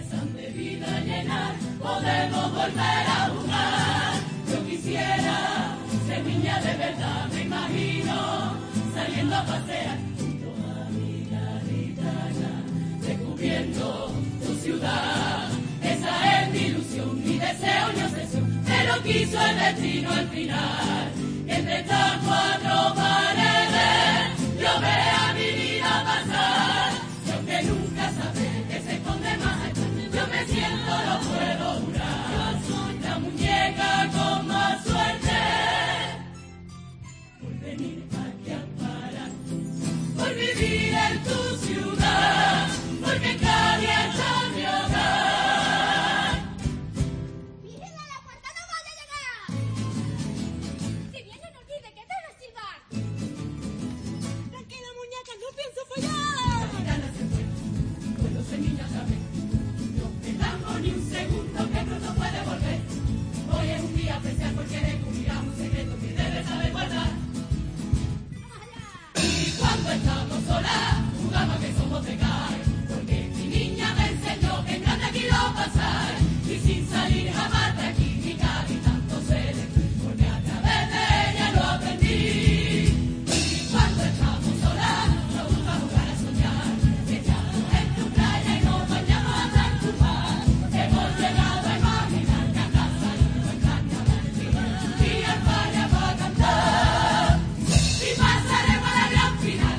de vida llenar, podemos volver a jugar. Yo quisiera ser niña de verdad, me imagino saliendo a pasear junto a mi gaditana, descubriendo tu ciudad. Esa es mi ilusión, mi deseo, mi obsesión, pero quiso el destino al final. Entre estas cuatro paredes yo vea mi vida pasar. Y aunque nunca sabré que se esconde más allá, yo me siento, no puedo durar. Soy la muñeca con más suerte por venir aquí a parar, por vivir en tu ciudad, porque cada día está mi hogar. ¡Miren a la puerta, no vaya a llegar! Si viene, no olvide que debe silbar. Tranquila, muñeca, no pienso fallar. La gitana se fue, puedo ser niña otra vez. No perdamos ni un segundo, que pronto puede volver. Hoy es un día especial porque descubrirás un secreto que debes saber guardar. Y cuando estamos solas, jugamos que somos de caer, porque mi niña me enseñó que en grande quiero pasar. Y sin salir jamás de aquí, mi cara y tanto sé, porque a través de ella lo aprendí. Y cuando estamos solas, nos gusta jugar a soñar, echamos en tu playa y nos bañamos hasta en tu mar. Hemos llegado a imaginar que a casa y en carnaval y al falla va a cantar. Y pasaremos a la gran final.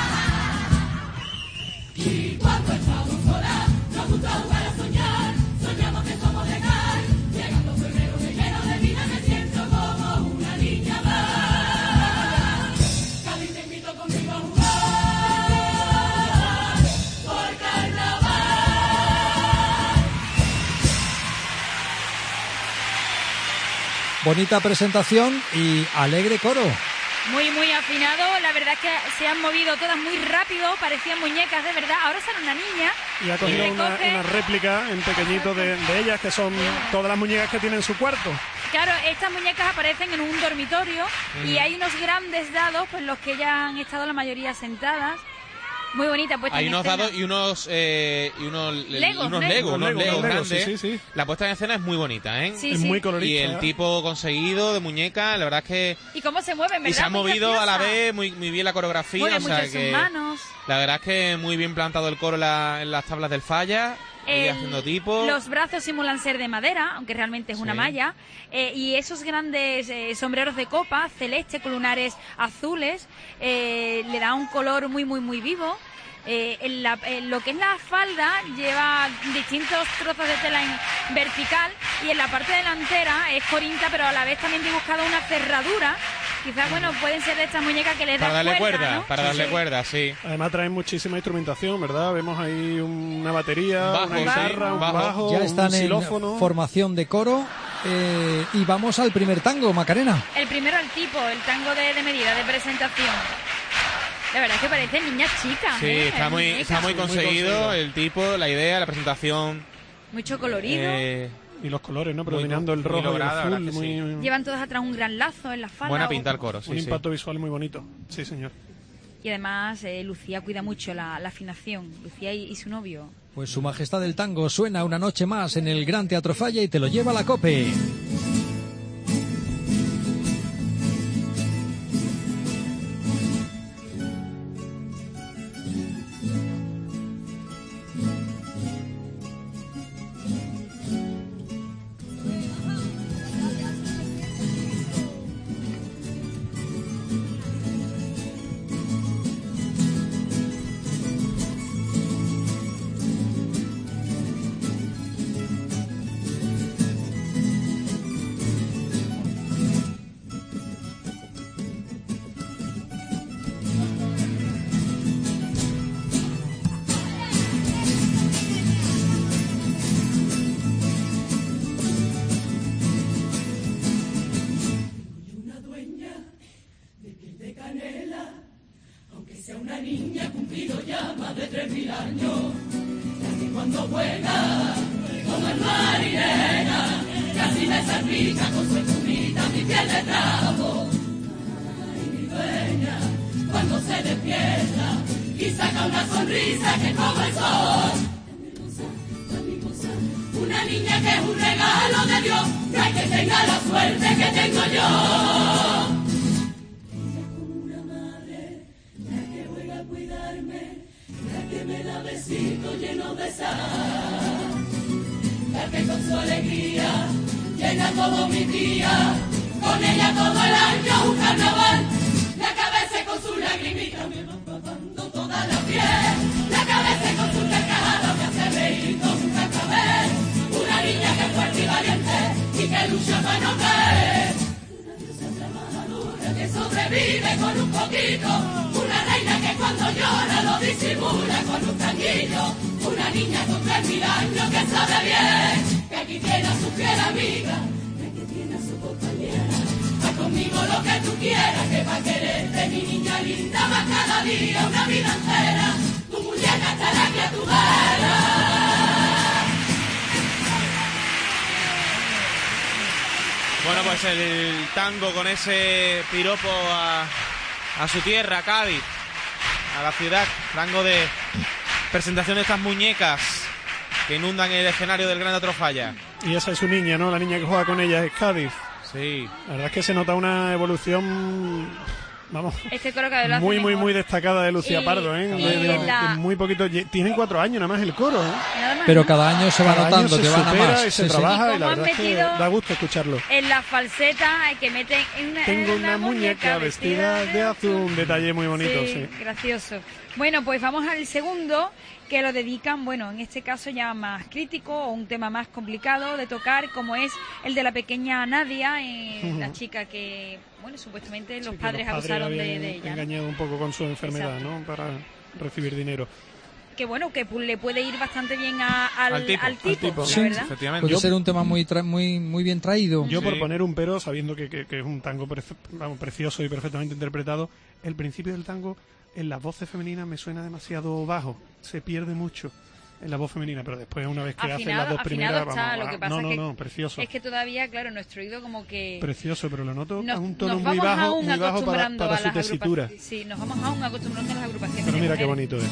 Y cuando estamos solas, nos gusta jugar a soñar, soñamos que somos de cal. Llegando febrero me lleno de vida, me siento como una niña más. Cali, te invito conmigo a jugar por carnaval. Bonita presentación y alegre coro. Muy, muy afinado. La verdad es que se han movido todas muy rápido. Parecían muñecas de verdad. Ahora sale una niña. Y ha cogido una réplica en pequeñito de ellas, que son todas las muñecas que tiene en su cuarto. Claro, estas muñecas aparecen en un dormitorio y hay unos grandes dados, pues los que ya han estado la mayoría sentadas. Muy bonita puesta Hay en unos escena. dados y unos Legos grandes. sí, sí. La puesta en escena es muy bonita, ¿eh? Sí, Es sí. muy Y colorista. el tipo conseguido de muñeca, la verdad es que... Y cómo se mueven, ¿verdad? Y se ha Muy movido a la graciosa. vez muy bien la coreografía. Mueve o sea mucho sus que manos. la verdad es que muy bien plantado el coro en las tablas del falla. Ella haciendo tipo. Los brazos simulan ser de madera, aunque realmente es una Sí. malla. Y esos grandes sombreros de copa, celeste, con lunares azules, le da un color muy, muy, muy vivo. En lo que es la falda lleva distintos trozos de tela en vertical y en la parte delantera es corinta, pero a la vez también dibujada una cerradura. Quizás, bueno, pueden ser de estas muñecas que les dan Para darle cuerda, ¿no? para darle cuerda, sí. Además traen muchísima instrumentación, ¿verdad? Vemos ahí una batería, Bajo, una sí, guitarra, un bajo, Ya están un en xilófono. formación de coro y vamos al primer tango, Macarena. El primero al tipo, el tango de medida, de presentación. La verdad es que parecen niñas chicas. Sí, está muy conseguido conseguido. el tipo, la idea, la presentación. Mucho colorido. Y los colores, ¿no? Muy Predominando el muy rojo y el lograda, azul. la verdad que Muy, Llevan todas atrás un gran lazo en la falda. Buena pinta el coro, sí, un sí. impacto visual muy bonito. Sí, señor. Y además Lucía cuida mucho la afinación. Lucía y su novio. Pues Su Majestad del Tango suena una noche más en el Gran Teatro Falla y te lo lleva la COPE. una niña ha cumplido ya más de 3000 años. Casi cuando juega como el marinera, casi me salpica con su espumita mi piel de trapo. Ay, mi dueña, cuando se despierta y saca una sonrisa que como el sol. Dame niña que es un regalo de Dios, no hay que tenga la suerte que tengo yo. Ella es como una madre, la que juega a cuidarme, la que me da besitos llenos de sal, la que con su alegría llena todo mi día, con ella todo el año un carnaval, la cabeza con sus lagrimitas me va empapando toda la piel, la cabeza con sus carcajadas me hace reír con un cascabel, una niña que es fuerte y valiente y que lucha para no caer, una diosa trabajadora que sobrevive con un poquito, una reina que cuando llora lo disimula con un tanguillo, una niña con 3000 años que sabe bien que aquí tiene a su fiel amiga, que aquí tiene a su compañera, haz conmigo lo que tú quieras, que pa' quererte mi niña linda va cada día una vida entera, tu muñeca estará aquí a tu vera. Bueno, pues el tango con ese piropo a su tierra, Cádiz, a la ciudad, tango de presentación de estas muñecas que inundan el escenario del Gran Teatro Falla. Y esa es su niña, ¿no? La niña que juega con ella es Cádiz. Sí. La verdad es que se nota una evolución, vamos, Este coro cada vez lo hace muy mejor. destacada de Lucía Pardo, ¿eh? De muy poquito. Tiene 4 años nada más el coro, ¿eh? Nada más, Pero ¿no? cada año se va Cada notando año que se van a supera más. y se Sí, sí. trabaja, Y y la cómo han verdad es que metido da gusto escucharlo. En la falseta que meten Tengo una muñeca vestida de azul, un detalle muy bonito, sí. Gracioso. Bueno, pues vamos al segundo, que lo dedican, bueno, en este caso ya más crítico, o un tema más complicado de tocar, como es el de la pequeña Nadia, la chica que, bueno, supuestamente los padres abusaron de ella, ¿no? Engañado un poco con su enfermedad, Exacto. ¿no? Para recibir dinero. Que bueno, que le puede ir bastante bien al tipo, Sí, la verdad. Efectivamente. Puede ser un tema muy bien traído. Yo, por Sí. poner un pero, sabiendo que es un tango precioso y perfectamente interpretado, el principio del tango en las voces femeninas me suena demasiado bajo, se pierde mucho en la voz femenina, pero después, una vez que hacen las dos primeras, está, lo que pasa precioso. es que todavía, claro, nuestro oído como que... Precioso, pero lo noto a un tono nos muy vamos bajo, aún muy bajo acostumbrando para a su las tesitura. agrupaciones. Sí, nos vamos aún acostumbrando a las agrupaciones. Pero de mira qué mujeres. bonito es.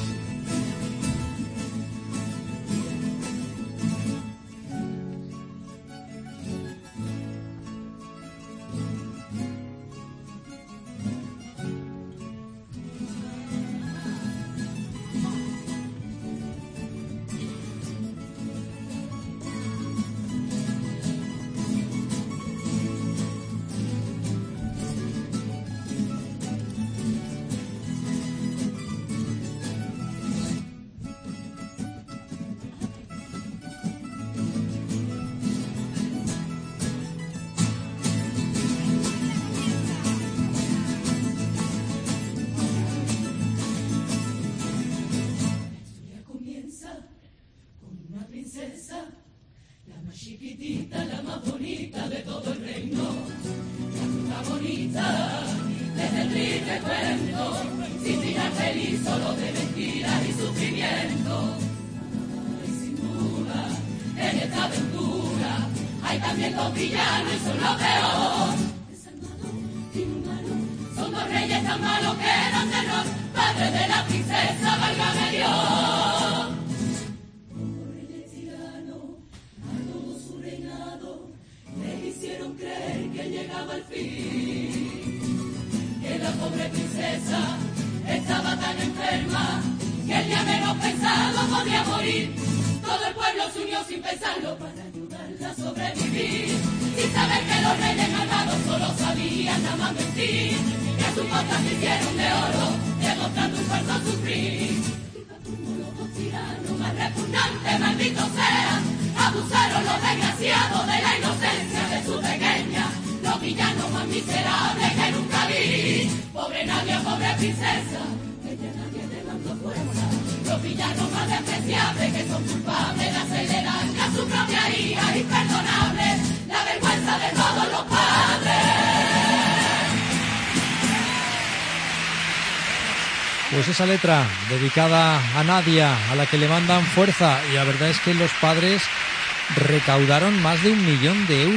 Pues esa letra dedicada a Nadia, a la que le mandan fuerza, y la verdad es que los padres recaudaron más de 1 millón de euros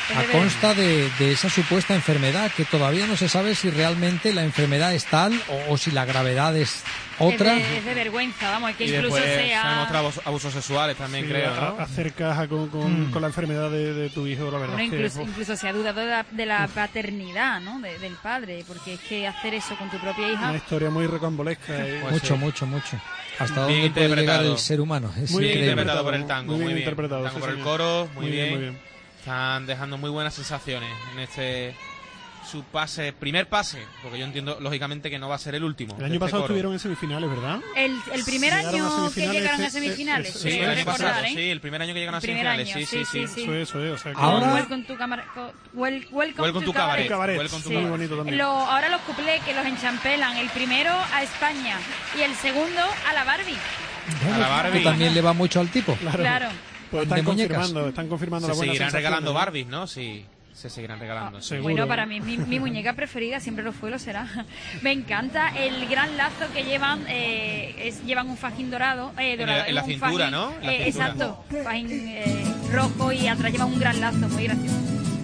a consta de esa supuesta enfermedad, que todavía no se sabe si realmente la enfermedad es tal o si la gravedad es otra. Es de vergüenza, vamos, es que Y incluso después se sea... han mostrado abusos sexuales también, Sí, creo, ¿no? hacer caja con la enfermedad de tu hijo, la verdad. Bueno, es que, incluso se ha dudado de la paternidad, ¿no? Del padre, porque es que hacer eso con tu propia hija... una historia muy rocambolesca. Mucho, sí. mucho. Hasta Bien dónde puede llegar interpretado. el ser humano. Es Muy bien increíble. interpretado por el tango, muy bien. interpretado, Tango sí, por el señor. coro, muy bien. Muy bien. Están dejando muy buenas sensaciones en este su primer pase, porque yo entiendo lógicamente que no va a ser el último. El año pasado estuvieron en semifinales, ¿verdad? El primer Llegaron a año que semifinales, llegaron a semifinales, Sí, creo el año recordar, pasado, ¿eh? sí, el primer año que llegaron a El primer semifinales, año, sí. Eso es, o sea que... Ahora- Welcome to Welcome to Cabaret. Cabaret, Welcome to muy Cabaret. bonito también. Ahora los cuplés que los enchampelan, el primero a España y el segundo a la Barbie. A la Barbie. Que también le va mucho al tipo. Claro. Pues de muñecas. están confirmando Se la buena seguirán sensación, regalando ¿no? Barbies, ¿no? Sí, se seguirán regalando. sí. seguro. Bueno, para mí mi muñeca preferida siempre lo fue, lo será. Me encanta el gran lazo que llevan, llevan un fajín dorado, en la un cintura, fajín, ¿no? En la cintura. Exacto, fajín rojo y atrás llevan un gran lazo, muy gracioso.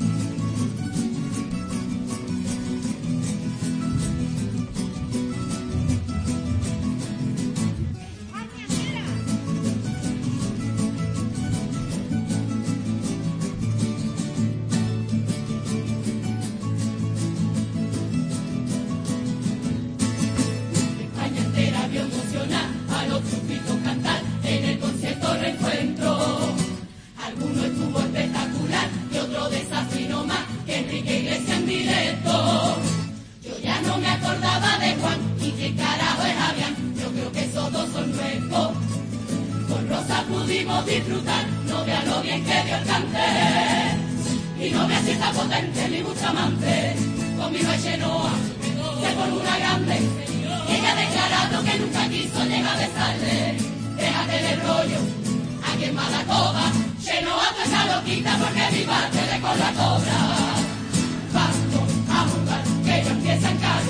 España entera vio emocionar a los chupitos cantar en el concierto reencuentro. Alguno estuvo espectacular y otro desafinó más que Enrique Iglesias en directo. Yo ya no me acordaba de Juan y qué carajo es Javián. Yo creo que esos dos son nuestros. Con Rosa pudimos disfrutar, no vea lo bien que dio el cante. Y no vea si está potente ni Bustamante. Conmigo es Chenoa, que por una grande. Y ella ha declarado que nunca quiso llegar a besarle. Déjate de rollo, a quien más la coba. Chenoa, tú esa loquita porque viva tele con la cobra. Vamos a jugar, que yo empiezo en casa.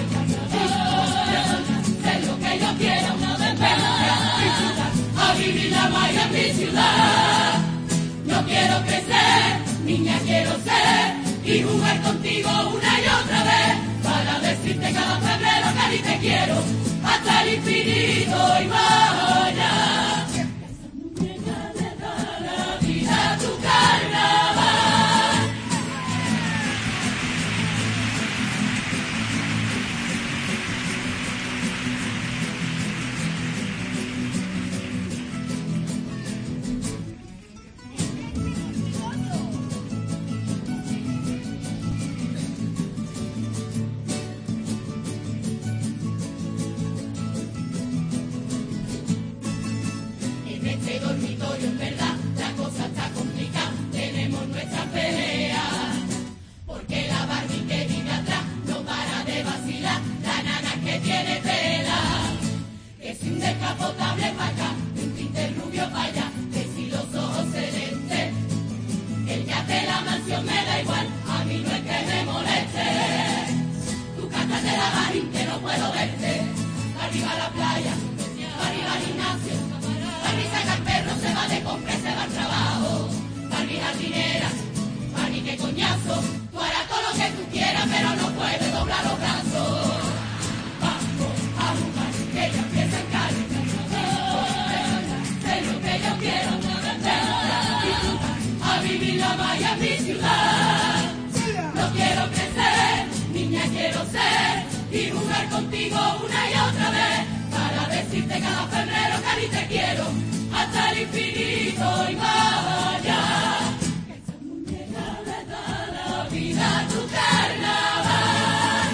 Sé lo que yo quiero, disfrutar, a vivir la magia en mi ciudad. No quiero crecer, niña quiero ser, y jugar contigo una y otra vez, para decirte cada febrero que a ti te quiero, hasta el infinito y más allá. Esa muñeca le da la vida a tu carnaval. En este dormitorio en verdad la cosa está complicada, tenemos nuestra pelea, porque la Barbie que vive atrás no para de vacilar, la nana que tiene tela, que si un descapotable para acá, un tinte rubio para allá, que si los ojos celestes, el yate la mansión me da igual, a mí no es que me moleste, tú cántate la Barbie que no puedo verte, arriba a la playa, arriba al gimnasio. Barbie saca el perro, se va de compra y se va al trabajo. Barbie jardinera, Barbie qué coñazo. Tú harás todo lo que tú quieras, pero no puedes doblar los brazos. Vamos a jugar, que ella empieza en calle. Sé lo que yo quiero, disfrutar, a vivir la magia en mi ciudad. No quiero crecer, niña quiero ser, y jugar contigo una y otra vez, para decirte cada febrero que a ti te quiero, hasta el infinito y más allá. Esa muñeca le da la vida a tu carnaval.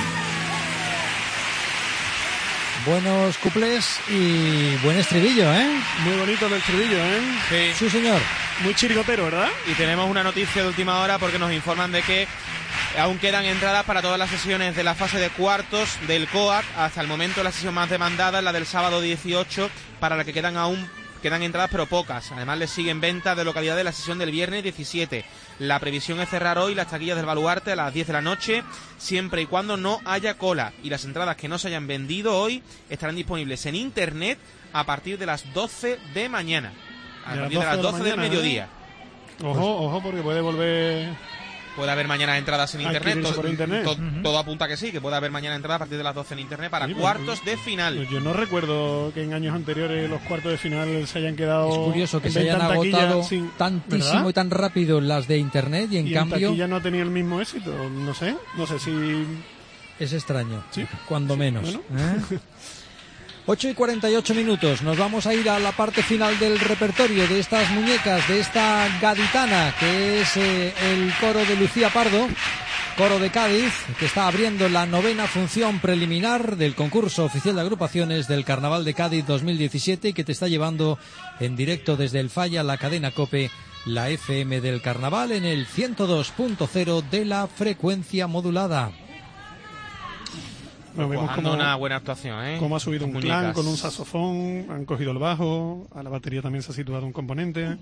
Buenos cuplés y buen estribillo, ¿eh? Muy bonito el estribillo, ¿eh? Sí. Sí, señor. Muy chirigotero, ¿verdad? Y tenemos una noticia de última hora porque nos informan de que aún quedan entradas para todas las sesiones de la fase de cuartos del COAC. Hasta el momento la sesión más demandada es la del sábado 18, para la que quedan entradas pero pocas. Además le siguen ventas de localidad de la sesión del viernes 17. La previsión es cerrar hoy las taquillas del Baluarte a las 10 de la noche, siempre y cuando no haya cola. Y las entradas que no se hayan vendido hoy estarán disponibles en internet a partir de las 12 de mañana. A partir de las 12 del mediodía. Ojo, porque puede volver puede haber mañana entradas en internet. Adquirirse por internet. Todo apunta que sí, que puede haber mañana entradas a partir de las 12 en internet para Sí, cuartos de final. Pues yo no recuerdo que en años anteriores los cuartos de final se hayan quedado. Es curioso que en se hayan venta en taquilla agotado tantísimo ¿verdad? y tan rápido las de internet y en cambio taquilla no tenía el mismo éxito. No sé si. es extraño, Sí. cuando menos. Bueno. 8 y 48 minutos, nos vamos a ir a la parte final del repertorio de estas muñecas, de esta gaditana, que es el coro de Lucía Pardo, coro de Cádiz, que está abriendo la 9ª función preliminar del concurso oficial de agrupaciones del Carnaval de Cádiz 2017 y que te está llevando en directo desde el Falla, la cadena COPE, la FM del Carnaval en el 102.0 de la frecuencia modulada. Bueno, vemos Jugando una buena actuación, ¿eh? cómo ha subido un Muñecas. clan con un saxofón, han cogido el bajo, a la batería también se ha situado un componente.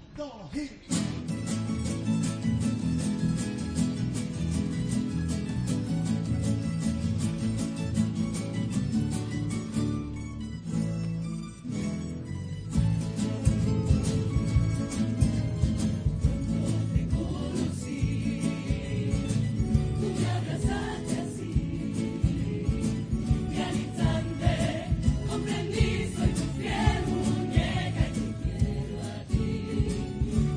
Comprendí, soy tu fiel muñeca y te quiero a ti.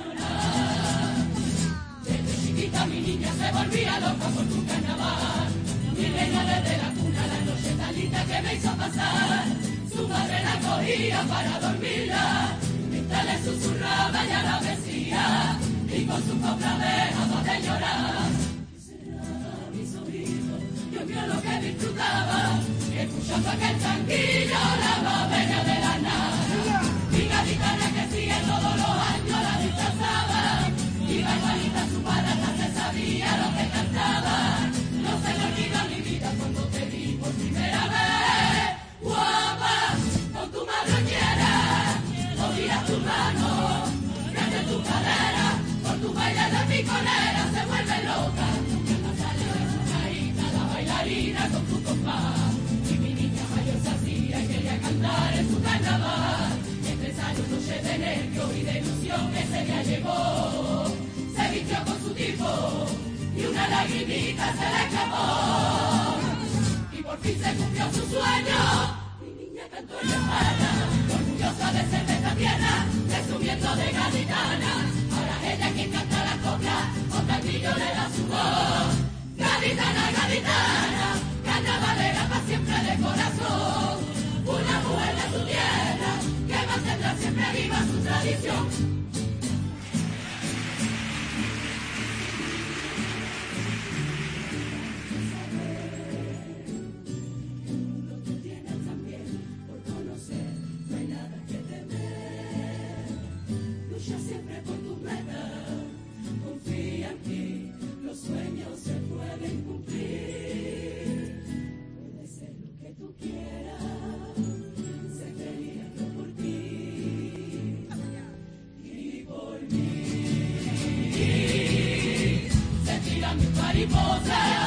volvía loca por tu carnaval. pequeña desde la cuna, la noche tan linda que me hizo pasar. Su madre la cogía para dormirla, mientras le susurraba ya la besía, y con su copla dejaba de llorar. Y cerraba mis oídos, Dios mío lo que disfrutaba, escuchando aquel tranquilo, la más bella de la nada. Mi gaditana que sigue todos los años la disfrazaba, iba igualita a su padre, hasta se sabía lo que cantaba. No se me olvida mi vida cuando te vi por primera vez. Guapa, con tu madroñera, movía tu mano, grande tu cadera, por tu baile de piconera se vuelve loca. Ya salió de su carita la bailarina con tu compás, y mi niña mayor se hacía y quería cantar en su carnaval. Entre ensayos, noche de nervio y de ilusión ese día llegó, se vistió con su tipo y una lagrimita se le escapó. Y por fin se cumplió su sueño, mi niña cantó en la España, orgullosa de ser de esta tierra, presumiendo de gaditana. Ahora ella quien canta la copla, otra brillo le da su voz. Gaditana, gaditana, carnavalera para siempre de corazón, una mujer de su tierra, que mantendrá siempre viva su tradición. Mariposa